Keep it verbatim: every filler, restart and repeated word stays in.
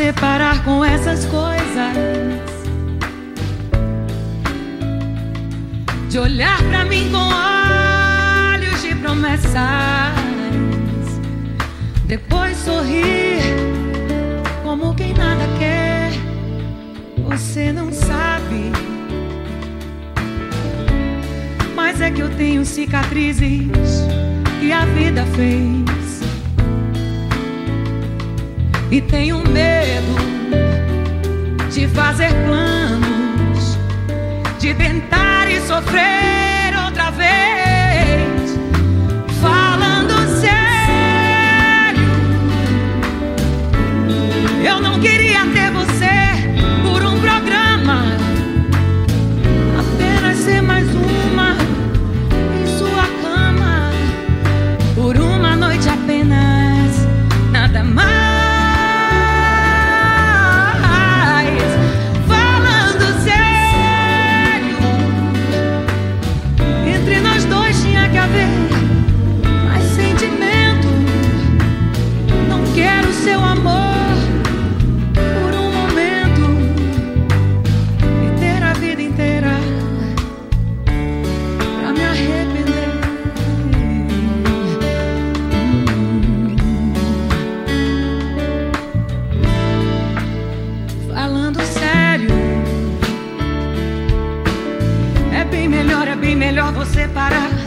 você parar com essas coisas de olhar pra mim com olhos de promessas, depois sorrir como quem nada quer. Você não sabe, mas é que eu tenho cicatrizes que a vida fez, e tenho medo de fazer planos, de tentar e sofrer outra vez. Falando sério, eu não queria ter você por um programa, apenas ser mais uma em sua cama, por uma noite apenas, nada mais. Mais sentimento, não quero seu amor por um momento e ter a vida inteira pra me arrepender. Falando sério, é bem melhor, é bem melhor você parar